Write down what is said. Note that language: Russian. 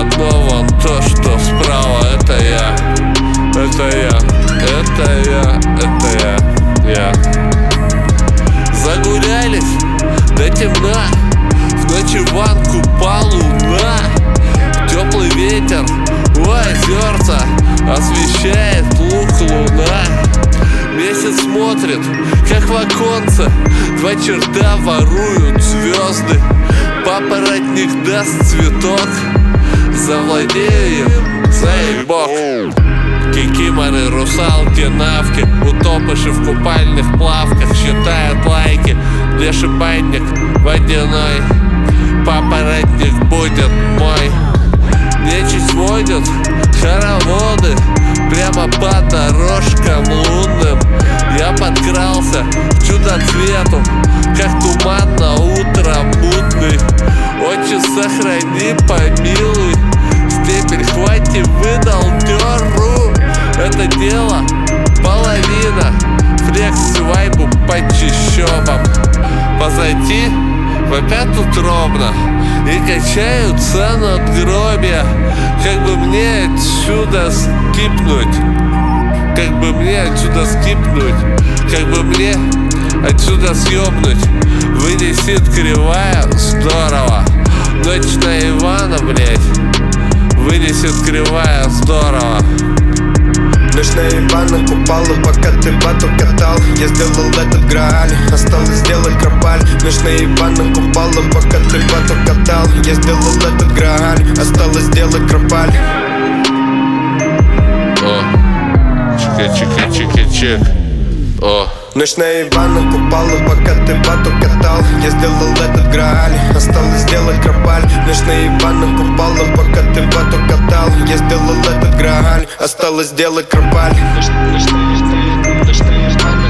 одно вон то, что справа. Это я, это я, это я, это я. Загулялись до темна, в ночеван купала луна. Теплый ветер у озерца освещает луг луна. Месяц смотрит, как в оконце два черта воруют звезды. Папоротник даст цветок, завладею им, заебок. Кикиморы, русалки, навки, утопыши в купальных плавках считают лайки. Где шипальник водяной, папоротник будет мой. Нечисть водят хороводы прямо по дорожкам лунным. Я подкрался к чудо-цвету, как туман на утро мутный. Очи сохрани, помилуй, стебель хвати выдал дёру. Это дело половина, флекс вайбу по чищобам. Позади вопят утробно и качаются надгробия. Как бы мне отсюда скипнуть, как бы мне отсюда скипнуть, как бы мне отсюда съебнуть. Вынесет кривая, здорово. Ночь на Ивана, блять, вынесет кривая, здорово. Ночь на Ивана купала, пока ты бату катал. Я сделал этот грааль, осталось сделать кропаль. Ночь на Ивана купала, пока ты бату катал. Я сделал этот грааль, осталось сделать кропаль. О, чика-чика-чика-чик. О. Ночь на Ивана купала, пока ты бату катал. Я сделал этот грааль, осталось сделать кропаль. Ночь на Ивана купала, пока ты бату катал. Я сделал этот грааль, осталось сделать кропаль. Ночь на Ивана